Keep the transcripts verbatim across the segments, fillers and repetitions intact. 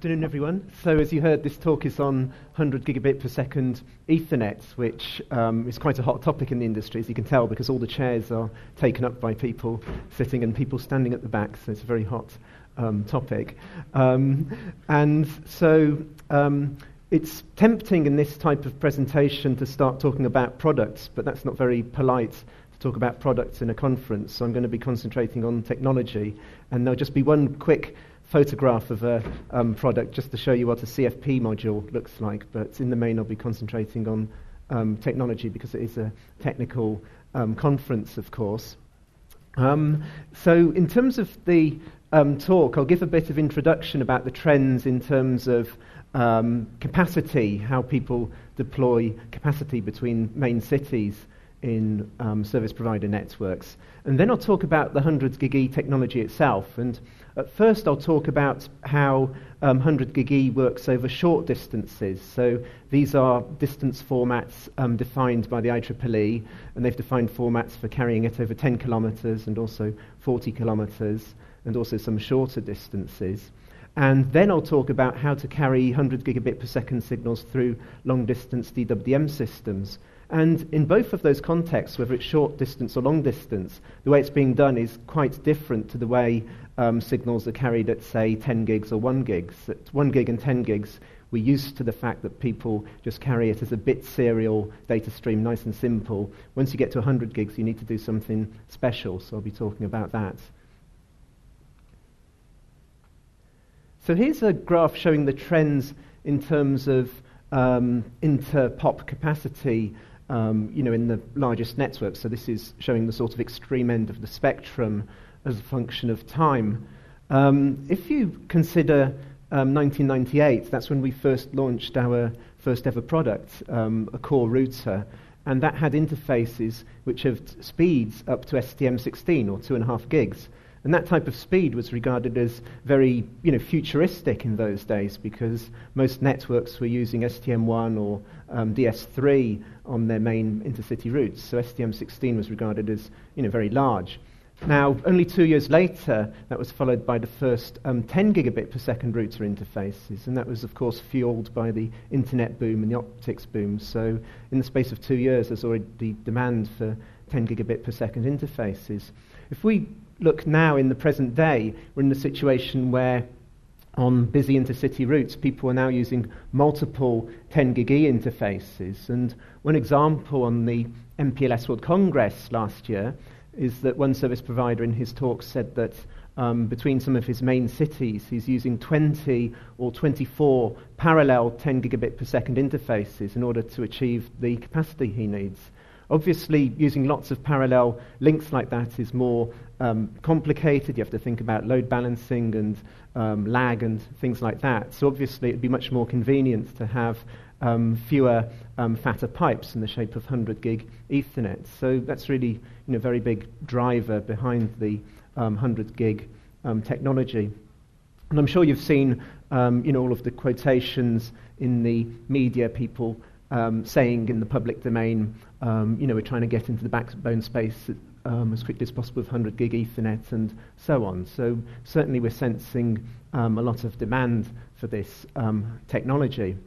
Afternoon, everyone. So as you heard, this talk is on one hundred gigabit per second Ethernet, which um, is quite a hot topic in the industry, as you can tell, because all the chairs are taken up by people sitting and people standing at the back, so it's a very hot um, topic. Um, and so um, it's tempting in this type of presentation to start talking about products, but that's not very polite to talk about products in a conference, so I'm going to be concentrating on technology, and there'll just be one quick photograph of a um, product just to show you what a C F P module looks like, but in the main I'll be concentrating on um, technology because it is a technical um, conference, of course. Um, so in terms of the um, talk, I'll give a bit of introduction about the trends in terms of um, capacity, how people deploy capacity between main cities in um, service provider networks. And then I'll talk about the one hundred gig E technology itself. And at first I'll talk about how um, one hundred gig E works over short distances. So these are distance formats um, defined by the I triple E, and they've defined formats for carrying it over ten kilometers and also forty kilometers, and also some shorter distances. And then I'll talk about how to carry one hundred gigabit per second signals through long distance D W D M systems. And in both of those contexts, whether it's short distance or long distance, the way it's being done is quite different to the way um, signals are carried at, say, ten gigs or one gigs. At one gig and ten gigs, we're used to the fact that people just carry it as a bit serial data stream, nice and simple. Once you get to one hundred gigs, you need to do something special, so I'll be talking about that. So here's a graph showing the trends in terms of um, inter-pop capacity Um, you know, in the largest networks. So this is showing the sort of extreme end of the spectrum as a function of time. Um, if you consider um, nineteen ninety-eight, that's when we first launched our first ever product, um, a core router, and that had interfaces which have speeds up to S T M sixteen or two and a half gigs. And that type of speed was regarded as very, you know, futuristic in those days because most networks were using S T M one or um, D S three on their main intercity routes. So S T M sixteen was regarded as, you know, very large. Now, only two years later, that was followed by the first um, ten gigabit per second router interfaces, and that was, of course, fueled by the internet boom and the optics boom. So in the space of two years, there's already demand for ten gigabit per second interfaces. If we look now in the present day, we're in the situation where on busy intercity routes, people are now using multiple ten gig E interfaces. And one example on the M P L S World Congress last year is that one service provider in his talk said that um, between some of his main cities, he's using twenty or twenty-four parallel ten gigabit per second interfaces in order to achieve the capacity he needs. Obviously, using lots of parallel links like that is more um, complicated. You have to think about load balancing and um, lag and things like that. So obviously, it'd be much more convenient to have um, fewer um, fatter pipes in the shape of one hundred gig Ethernet. So that's really, you know, a very big driver behind the um, one hundred gig um, technology. And I'm sure you've seen, um, you know, all of the quotations in the media, people Um, saying in the public domain, um, you know, we're trying to get into the backbone space um, as quickly as possible with one hundred gig Ethernet and so on. So certainly we're sensing um, a lot of demand for this um, technology.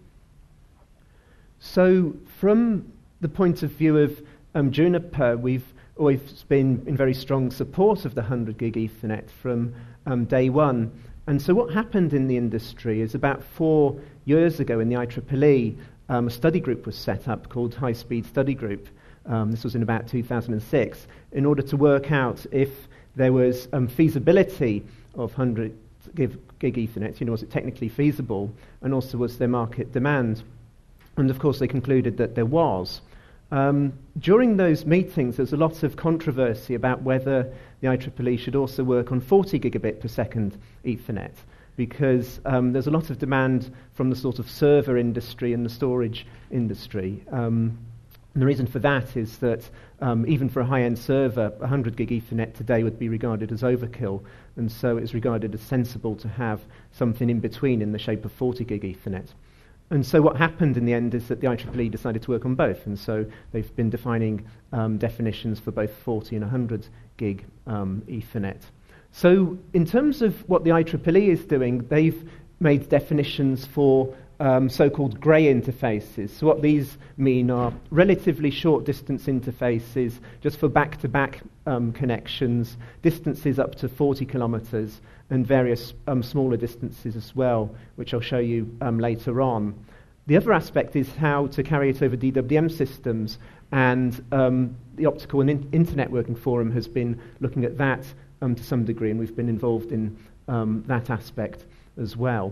So from the point of view of um, Juniper, we've always been in very strong support of the one hundred gig Ethernet from um, day one. And so what happened in the industry is about four years ago in the I triple E, Um, a study group was set up called High Speed Study Group. Um, this was in about two thousand six, in order to work out if there was um, feasibility of one hundred gig Ethernet, you know, was it technically feasible, and also was there market demand. And of course they concluded that there was. Um, during those meetings there was a lot of controversy about whether the I triple E should also work on forty gigabit per second Ethernet, because um, there's a lot of demand from the sort of server industry and the storage industry. Um, and the reason for that is that um, even for a high-end server, one hundred gig Ethernet today would be regarded as overkill, and so it's regarded as sensible to have something in between in the shape of forty gig Ethernet. And so what happened in the end is that the I triple E decided to work on both, and so they've been defining um, definitions for both forty and one hundred gig um, Ethernet. So in terms of what the I triple E is doing, they've made definitions for um, so-called grey interfaces. So what these mean are relatively short distance interfaces just for back-to-back um, connections, distances up to forty kilometres, and various um, smaller distances as well, which I'll show you um, later on. The other aspect is how to carry it over D W M systems, and um, the Optical and in- Internetworking Forum has been looking at that um, to some degree, and we've been involved in um, that aspect as well.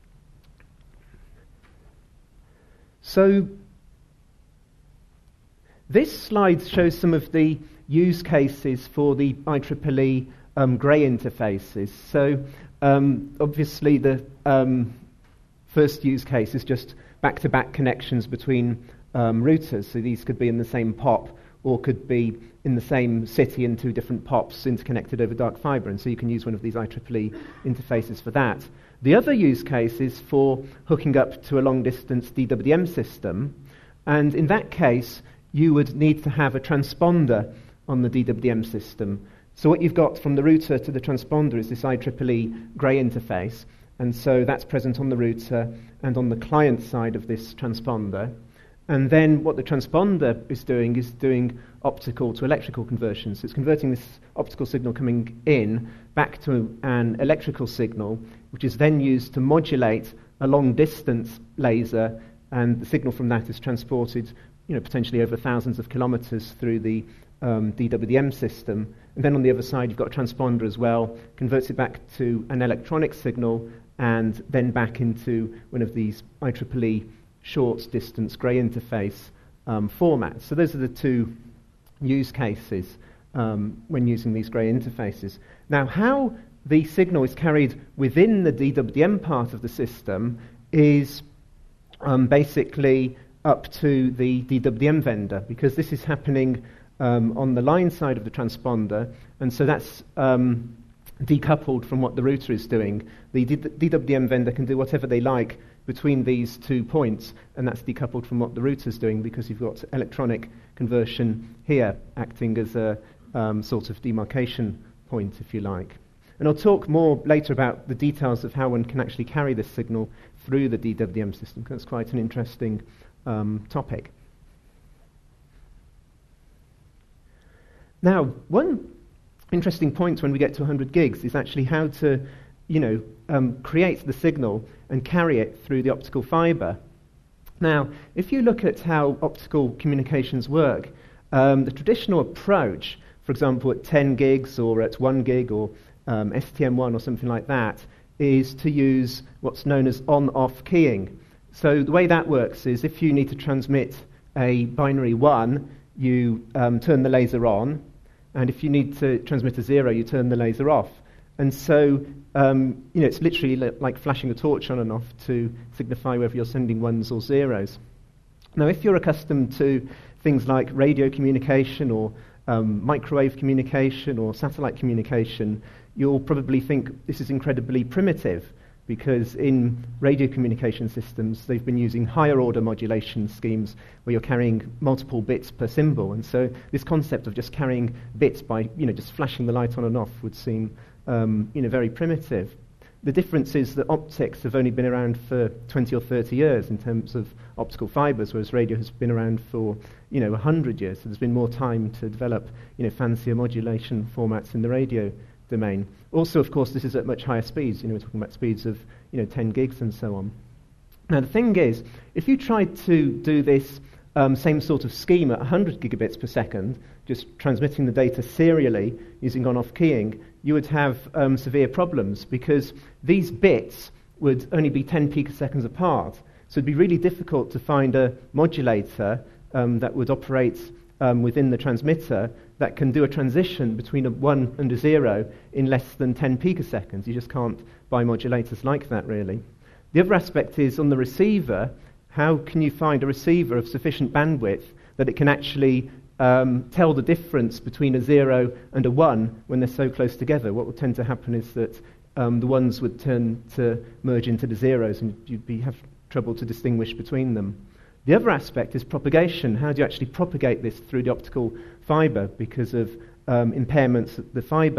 So this slide shows some of the use cases for the I triple E um, grey interfaces. So um, obviously the um, first use case is just back-to-back connections between um, routers. So these could be in the same P O P or could be in the same city in two different P O Ps interconnected over dark fibre, and so you can use one of these I triple E interfaces for that. The other use case is for hooking up to a long-distance D W M system, and in that case you would need to have a transponder on the D W M system. So what you've got from the router to the transponder is this I triple E grey interface, and so that's present on the router and on the client side of this transponder. And then what the transponder is doing is doing optical to electrical conversion. So it's converting this optical signal coming in back to an electrical signal, which is then used to modulate a long-distance laser, and the signal from that is transported, you know, potentially over thousands of kilometres through the um, D W M system. And then on the other side, you've got a transponder as well, converts it back to an electronic signal, and then back into one of these I triple E short distance grey interface um, formats. So those are the two use cases um, when using these grey interfaces. Now, how the signal is carried within the D W M part of the system is um, basically up to the D W M vendor, because this is happening um, on the line side of the transponder, and so that's um, decoupled from what the router is doing. The D W M vendor can do whatever they like between these two points, and that's decoupled from what the router's doing, because you've got electronic conversion here acting as a um, sort of demarcation point, if you like. And I'll talk more later about the details of how one can actually carry this signal through the D W M system, because that's quite an interesting um, topic. Now, one interesting point when we get to one hundred gigs is actually how to, you know, um, create the signal and carry it through the optical fibre. Now, if you look at how optical communications work, um, the traditional approach, for example, at ten gigs or at one gig or um, S T M one or something like that, is to use what's known as on-off keying. So the way that works is if you need to transmit a binary one, you um, turn the laser on, and if you need to transmit a zero, you turn the laser off. And so, um, you know, it's literally li- like flashing a torch on and off to signify whether you're sending ones or zeros. Now, if you're accustomed to things like radio communication or um, microwave communication or satellite communication, you'll probably think this is incredibly primitive, because in radio communication systems, they've been using higher order modulation schemes where you're carrying multiple bits per symbol. And so this concept of just carrying bits by, you know, just flashing the light on and off would seem, um, you know, very primitive. The difference is that optics have only been around for twenty or thirty years in terms of optical fibres, whereas radio has been around for, you know, one hundred years. So there's been more time to develop, you know, fancier modulation formats in the radio domain. Also, of course, this is at much higher speeds. You know, we're talking about speeds of, you know, ten gigs and so on. Now, the thing is, if you tried to do this um, same sort of scheme at one hundred gigabits per second, just transmitting the data serially using on-off keying, you would have um, severe problems, because these bits would only be ten picoseconds apart. So it'd be really difficult to find a modulator um, that would operate um, within the transmitter that can do a transition between a one and a zero in less than ten picoseconds. You just can't buy modulators like that, really. The other aspect is on the receiver. How can you find a receiver of sufficient bandwidth that it can actually um, tell the difference between a zero and a one when they're so close together? What would tend to happen is that um, the ones would turn to merge into the zeros, and you'd be, have trouble to distinguish between them. The other aspect is propagation. How do you actually propagate this through the optical fibre because of um, impairments that the fibre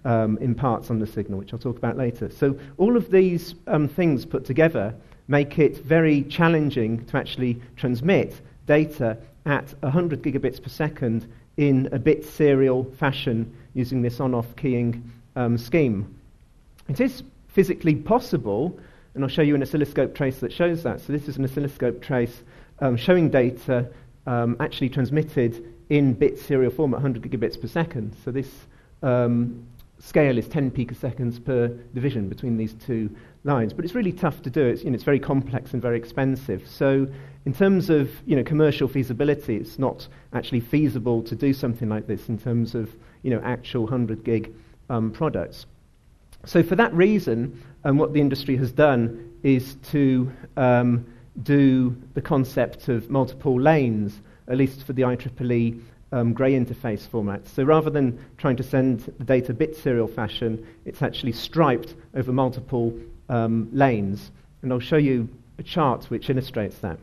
um, imparts on the signal, which I'll talk about later. So all of these um, things put together make it very challenging to actually transmit data at one hundred gigabits per second in a bit serial fashion using this on-off keying um, scheme. It is physically possible, and I'll show you an oscilloscope trace that shows that. So this is an oscilloscope trace um, showing data um, actually transmitted in bit serial form at one hundred gigabits per second. So this um, scale is ten picoseconds per division between these two lines. But it's really tough to do. It's, you know, it's very complex and very expensive. So in terms of, you know, commercial feasibility, it's not actually feasible to do something like this in terms of, you know, actual one hundred gig um, products. So for that reason, um, what the industry has done is to um, do the concept of multiple lanes, at least for the I triple E um, grey interface format. So rather than trying to send the data bit serial fashion, it's actually striped over multiple um, lanes. And I'll show you a chart which illustrates that.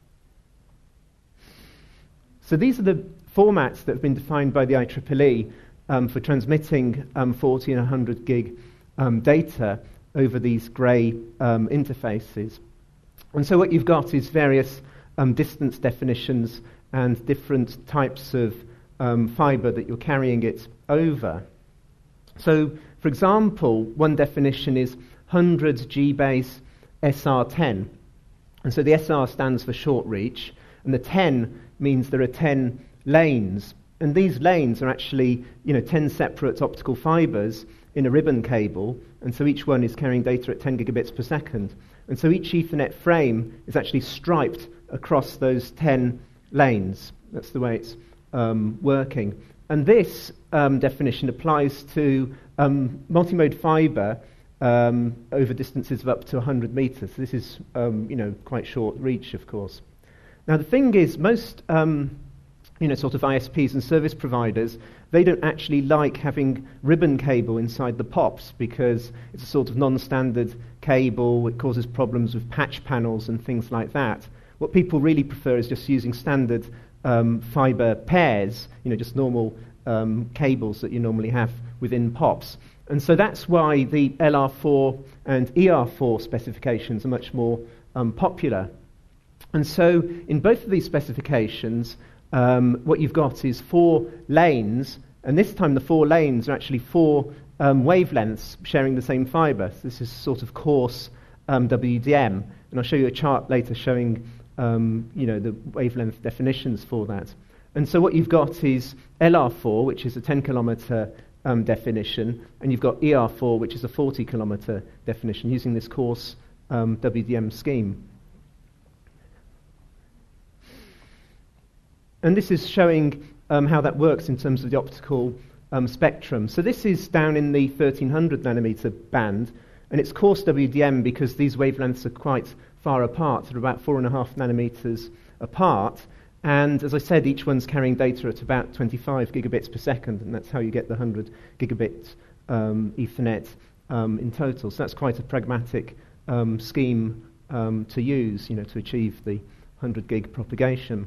So these are the formats that have been defined by the I triple E um, for transmitting um, forty and one hundred gig um, data over these grey um, interfaces. And so what you've got is various um, distance definitions and different types of um, fibre that you're carrying it over. So, for example, one definition is one hundred G base S R ten. And so the S R stands for short reach, and the ten means there are ten lanes. And these lanes are actually, you know, ten separate optical fibres in a ribbon cable, and so each one is carrying data at ten gigabits per second. And so each Ethernet frame is actually striped across those ten lanes. That's the way it's um, working. And this um, definition applies to um, multimode fibre um, over distances of up to one hundred metres. This is, um, you know, quite short reach, of course. Now the thing is, most um, you know, sort of I S Ps and service providers, they don't actually like having ribbon cable inside the POPs because it's a sort of non-standard cable. It causes problems with patch panels and things like that. What people really prefer is just using standard um, fibre pairs, you know, just normal um, cables that you normally have within POPs. And so that's why the L R four and E R four specifications are much more um, popular. And so in both of these specifications, um, what you've got is four lanes, and this time the four lanes are actually four um, wavelengths sharing the same fibre. So this is sort of coarse um, W D M, and I'll show you a chart later showing um, you know, the wavelength definitions for that. And so what you've got is L R four, which is a ten kilometre um, definition, and you've got E R four, which is a forty kilometre definition, using this coarse um, W D M scheme. And this is showing um, how that works in terms of the optical um, spectrum. So this is down in the thirteen hundred nanometer band, and it's coarse W D M because these wavelengths are quite far apart. They're about four and a half nanometers apart. And as I said, each one's carrying data at about twenty-five gigabits per second, and that's how you get the one hundred gigabit um, Ethernet um, in total. So that's quite a pragmatic um, scheme um, to use, you know, to achieve the one hundred gig propagation.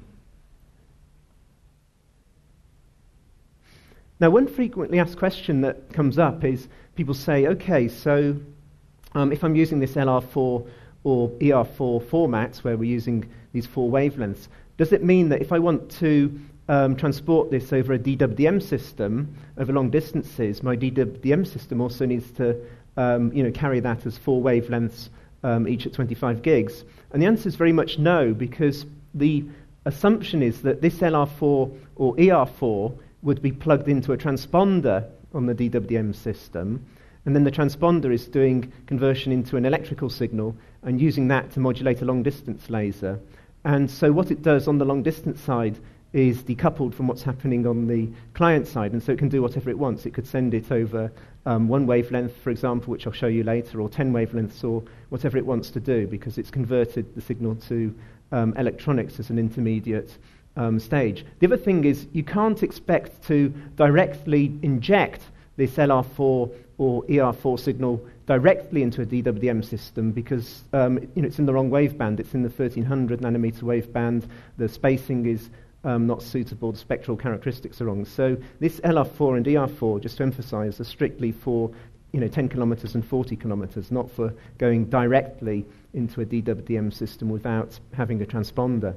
Now, one frequently asked question that comes up is people say, okay, so um, if I'm using this L R four or E R four formats where we're using these four wavelengths, does it mean that if I want to um, transport this over a D W D M system over long distances, my D W D M system also needs to um, you know, carry that as four wavelengths um, each at twenty-five gigs? And the answer is very much no, because the assumption is that this L R four or E R four would be plugged into a transponder on the D W D M system, and then the transponder is doing conversion into an electrical signal and using that to modulate a long-distance laser. And so what it does on the long-distance side is decoupled from what's happening on the client side, and so it can do whatever it wants. It could send it over um, one wavelength, for example, which I'll show you later, or ten wavelengths, or whatever it wants to do, because it's converted the signal to um, electronics as an intermediate Um, stage. The other thing is you can't expect to directly inject this L R four or E R four signal directly into a D W D M system because um, you know, it's in the wrong wave band. It's in the thirteen hundred nanometer wave band. The spacing is um, not suitable, the spectral characteristics are wrong. So this L R four and E R four, just to emphasize, are strictly for you know, ten kilometers and forty kilometers, not for going directly into a D W D M system without having a transponder.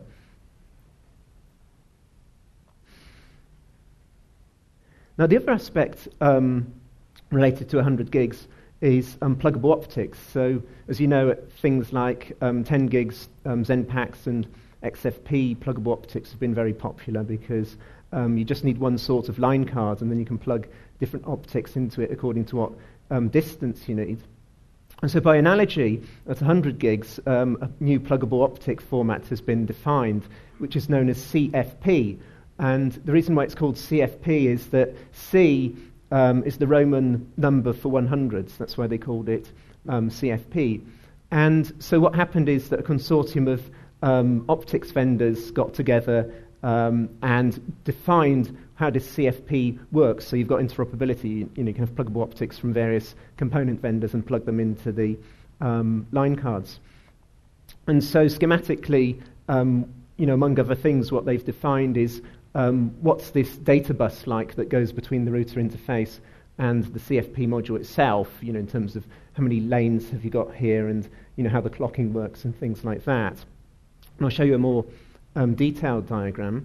Now, the other aspect um, related to one hundred gigs is um, pluggable optics. So, as you know, things like um, ten gigs, um, Zenpax and X F P pluggable optics have been very popular because um, you just need one sort of line card and then you can plug different optics into it according to what um, distance you need. And so by analogy, at one hundred gigs, um, a new pluggable optic format has been defined, which is known as C F P. And the reason why it's called C F P is that C um, is the Roman number for one hundreds. That's why they called it um, C F P. And so what happened is that a consortium of um, optics vendors got together um, and defined how this C F P works. So you've got interoperability. You know, you can have pluggable optics from various component vendors and plug them into the um, line cards. And so schematically, um, you know, among other things, what they've defined is Um, what's this data bus like that goes between the router interface and the C F P module itself, you know, in terms of how many lanes have you got here and, you know, how the clocking works and things like that. And I'll show you a more um, detailed diagram.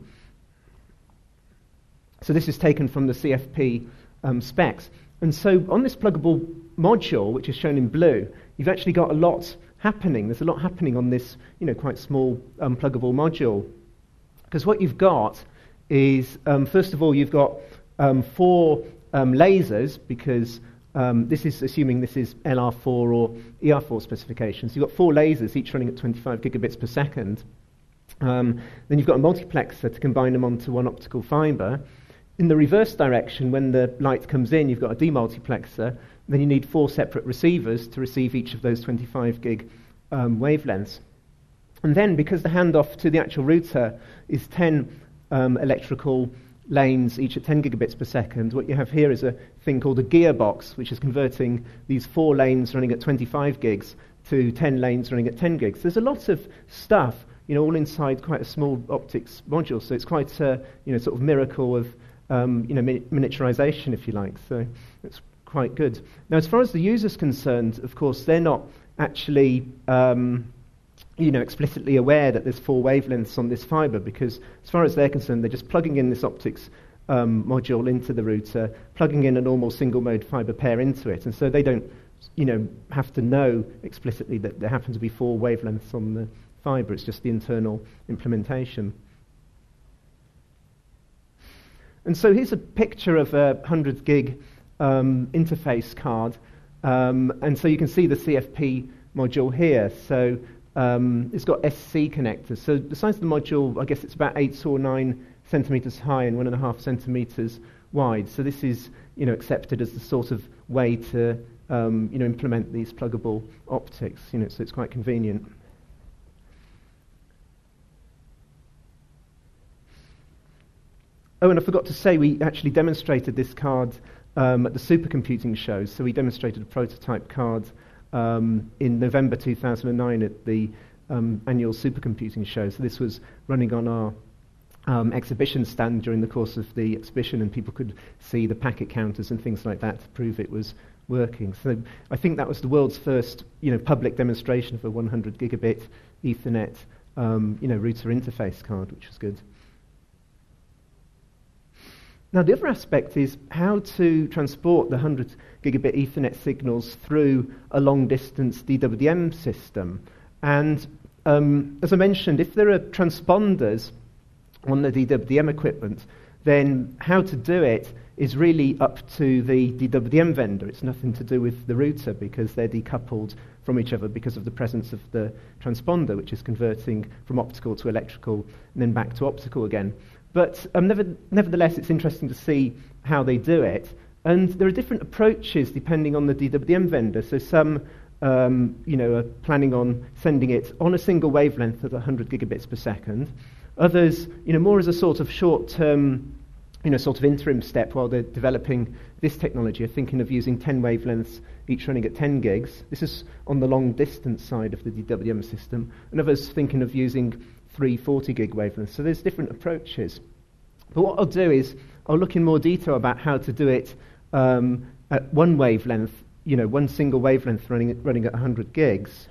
So this is taken from the C F P um, specs. And so on this pluggable module, which is shown in blue, you've actually got a lot happening. There's a lot happening on this, you know, quite small um, pluggable module. Because what you've got is, um, first of all, you've got um, four um, lasers, because um, this is assuming this is L R four or E R four specifications. You've got four lasers, each running at twenty-five gigabits per second. Um, then you've got a multiplexer to combine them onto one optical fibre. In the reverse direction, when the light comes in, you've got a demultiplexer. Then you need four separate receivers to receive each of those twenty-five gig um, wavelengths. And then, because the handoff to the actual router is ten Um, electrical lanes, each at ten gigabits per second, what you have here is a thing called a gearbox, which is converting these four lanes running at twenty-five gigs to ten lanes running at ten gigs. There's a lot of stuff, you know, all inside quite a small optics module, so it's quite a, you know, sort of miracle of, um, you know, mi- miniaturization, if you like. So it's quite good. Now, as far as the user's concerned, of course, they're not actually Um, you know, explicitly aware that there's four wavelengths on this fibre, because as far as they're concerned, they're just plugging in this optics um, module into the router, plugging in a normal single-mode fibre pair into it, and so they don't, you know, have to know explicitly that there happen to be four wavelengths on the fibre. It's just the internal implementation. And so here's a picture of a one hundred gig um, interface card, um, and so you can see the C F P module here. So Um, it's got S C connectors. So the size of the module, I guess it's about eight or nine centimeters high and one and a half centimeters wide. So this is, you know, accepted as the sort of way to, um, you know, implement these pluggable optics. You know, so it's quite convenient. Oh, and I forgot to say, we actually demonstrated this card um, at the supercomputing shows. So we demonstrated a prototype card Um, in November two thousand nine at the um, annual supercomputing show. So this was running on our um, exhibition stand during the course of the exhibition, and people could see the packet counters and things like that to prove it was working. So I think that was the world's first, you know, public demonstration of a one hundred gigabit Ethernet, um, you know, router interface card, which was good. Now, the other aspect is how to transport the one hundred gigabit Ethernet signals through a long-distance D W D M system. And um, as I mentioned, if there are transponders on the D W D M equipment, then how to do it is really up to the D W D M vendor. It's nothing to do with the router, because they're decoupled from each other because of the presence of the transponder, which is converting from optical to electrical and then back to optical again. But um, never, nevertheless, it's interesting to see how they do it. And there are different approaches depending on the D W D M vendor. So some um, you know, are planning on sending it on a single wavelength at one hundred gigabits per second. Others, you know, more as a sort of short-term, you know, sort of interim step while they're developing this technology, are thinking of using ten wavelengths, each running at ten gigs. This is on the long-distance side of the D W D M system. And others thinking of using three forty gig wavelengths. So there's different approaches. But what I'll do is I'll look in more detail about how to do it um, at one wavelength, you know, one single wavelength running, running at one hundred gigs.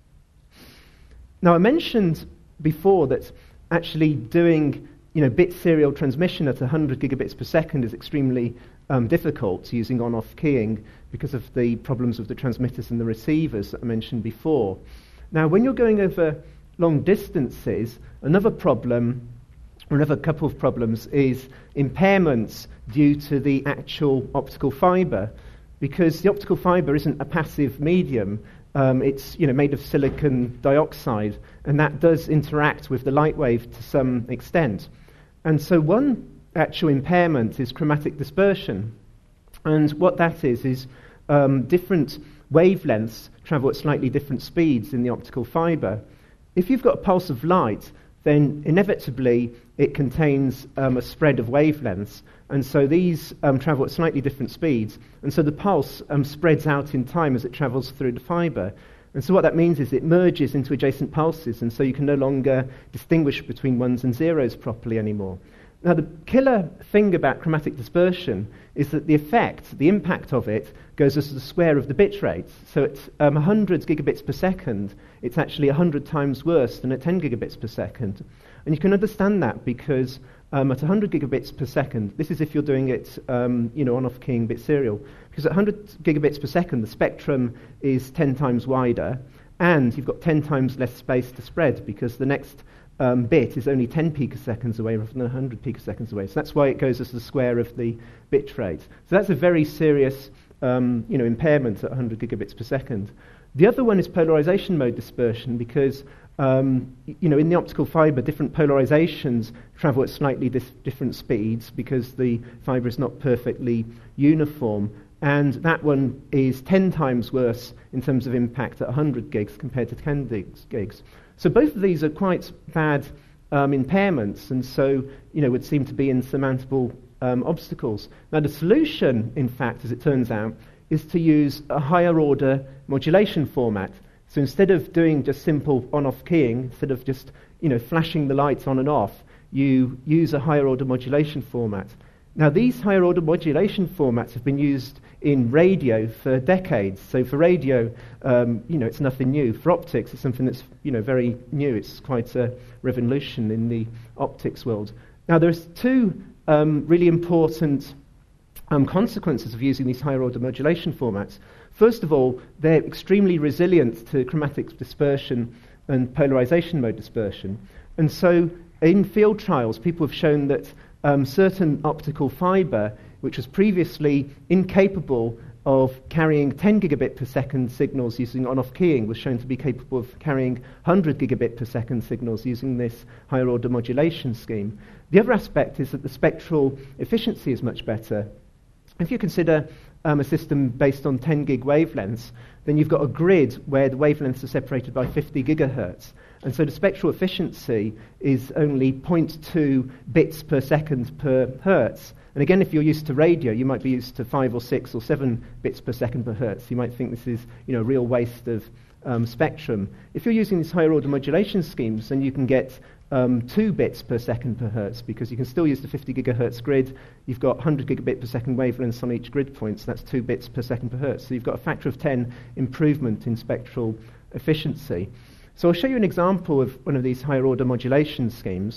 Now, I mentioned before that actually doing, you know, bit serial transmission at one hundred gigabits per second is extremely um, difficult using on-off keying because of the problems with the transmitters and the receivers that I mentioned before. Now, when you're going over long distances, another problem, or another couple of problems, is impairments due to the actual optical fibre, because the optical fibre isn't a passive medium. Um, it's, you know, made of silicon dioxide, and that does interact with the light wave to some extent. And so one actual impairment is chromatic dispersion. And what that is, is um, different wavelengths travel at slightly different speeds in the optical fibre. If you've got a pulse of light, then inevitably it contains um, a spread of wavelengths. And so these um, travel at slightly different speeds. And so the pulse um, spreads out in time as it travels through the fibre. And so what that means is it merges into adjacent pulses, and so you can no longer distinguish between ones and zeros properly anymore. Now, the killer thing about chromatic dispersion is that the effect, the impact of it, goes as the square of the bit rate. So at um, one hundred gigabits per second, it's actually one hundred times worse than at ten gigabits per second. And you can understand that because um, at one hundred gigabits per second, this is if you're doing it, um, you know, on-off keying bit serial, because at one hundred gigabits per second, the spectrum is ten times wider, and you've got ten times less space to spread because the next Um, bit is only ten picoseconds away rather than one hundred picoseconds away. So that's why it goes as the square of the bit rate. So that's a very serious um, you know, impairment at one hundred gigabits per second. The other one is polarization mode dispersion, because um, you know, in the optical fibre, different polarizations travel at slightly dis- different speeds because the fibre is not perfectly uniform. And that one is ten times worse in terms of impact at one hundred gigs compared to ten gigs. So both of these are quite bad um, impairments, and so, you know, would seem to be insurmountable um, obstacles. Now, the solution, in fact, as it turns out, is to use a higher order modulation format. So instead of doing just simple on-off keying, instead of just, you know, flashing the lights on and off, you use a higher order modulation format. Now, these higher order modulation formats have been used in radio for decades. So for radio, um, you know, it's nothing new. For optics, it's something that's, you know, very new. It's quite a revolution in the optics world. Now, there's two um, really important um, consequences of using these higher order modulation formats. First of all, they're extremely resilient to chromatic dispersion and polarization mode dispersion. And so in field trials, people have shown that Um, certain optical fibre, which was previously incapable of carrying ten gigabit per second signals using on-off keying, was shown to be capable of carrying one hundred gigabit per second signals using this higher order modulation scheme. The other aspect is that the spectral efficiency is much better. If you consider um, a system based on ten gig wavelengths, then you've got a grid where the wavelengths are separated by fifty gigahertz. And so the spectral efficiency is only zero point two bits per second per hertz. And again, if you're used to radio, you might be used to five or six or seven bits per second per hertz. You might think this is, you know, a real waste of um, spectrum. If you're using these higher order modulation schemes, then you can get um, two bits per second per hertz, because you can still use the fifty gigahertz grid. You've got one hundred gigabit per second wavelengths on each grid point, so that's two bits per second per hertz. So you've got a factor of ten improvement in spectral efficiency. So I'll show you an example of one of these higher order modulation schemes.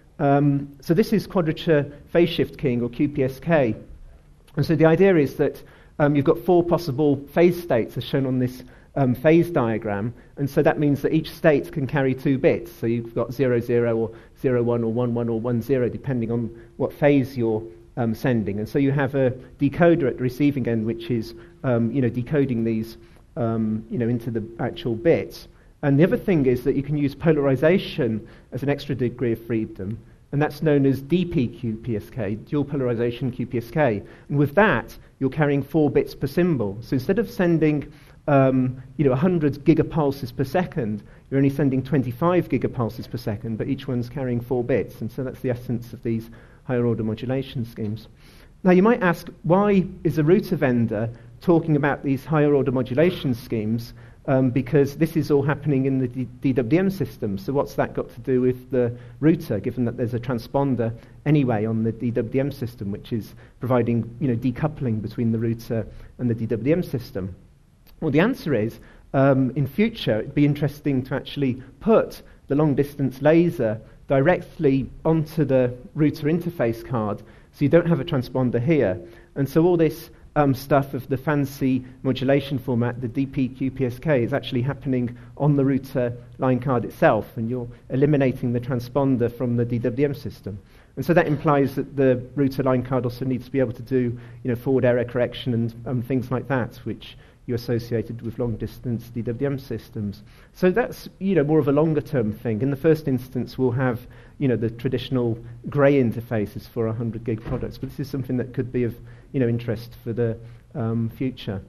Um, so this is quadrature phase shift keying, or Q P S K. And so the idea is that um, you've got four possible phase states as shown on this um, phase diagram. And so that means that each state can carry two bits. So you've got zero, zero, or zero, one, or one, one, or one, zero, depending on what phase you're um, sending. And so you have a decoder at the receiving end, which is um, you know, decoding these um, you know, into the actual bits. And the other thing is that you can use polarization as an extra degree of freedom, and that's known as D P Q P S K, dual polarization Q P S K. And with that, you're carrying four bits per symbol. So instead of sending um, you know, one hundred gigapulses per second, you're only sending twenty-five gigapulses per second, but each one's carrying four bits. And so that's the essence of these higher order modulation schemes. Now you might ask, why is a router vendor talking about these higher order modulation schemes um, because this is all happening in the D- DWDM system. So what's that got to do with the router, given that there's a transponder anyway on the D W D M system, which is providing, you know, decoupling between the router and the D W D M system? Well, the answer is, um, in future, it'd be interesting to actually put the long-distance laser directly onto the router interface card, so you don't have a transponder here. And so all this um, stuff of the fancy modulation format, the D P Q P S K, is actually happening on the router line card itself, and you're eliminating the transponder from the D W D M system. And so that implies that the router line card also needs to be able to do, you know, forward error correction and um, things like that, which you associated with long-distance D W D M systems. So that's, you know, more of a longer-term thing. In the first instance, we'll have, you know, the traditional grey interfaces for one hundred gig products, but this is something that could be of, you know, interest for the um, future.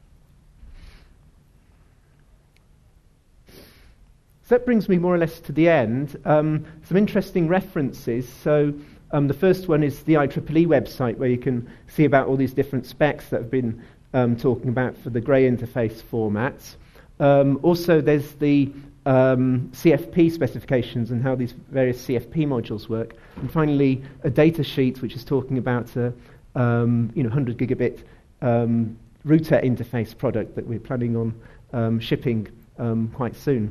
So that brings me more or less to the end. Um, some interesting references. So um, the first one is the I triple E website, where you can see about all these different specs that have been Um, talking about for the grey interface formats. Um, also, there's the um, C F P specifications and how these various C F P modules work. And finally, a data sheet which is talking about a um, you know, one hundred gigabit um, router interface product that we're planning on um, shipping um, quite soon.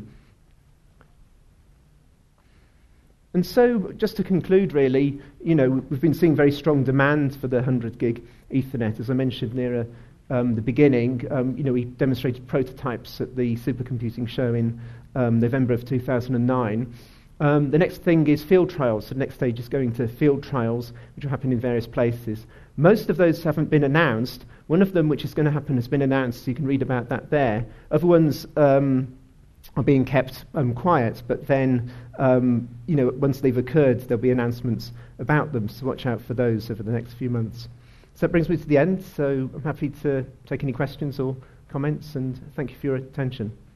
And so, just to conclude, really, you know, we've been seeing very strong demand for the one hundred gig Ethernet, as I mentioned near a Um, the beginning. Um, you know, we demonstrated prototypes at the Supercomputing Show in um, November of two thousand nine. Um, the next thing is field trials. So the next stage is going to field trials, which will happen in various places. Most of those haven't been announced. One of them, which is going to happen, has been announced, so you can read about that there. Other ones um, are being kept um, quiet, but then, um, you know, once they've occurred, there'll be announcements about them, so watch out for those over the next few months. So that brings me to the end, so I'm happy to take any questions or comments, and thank you for your attention.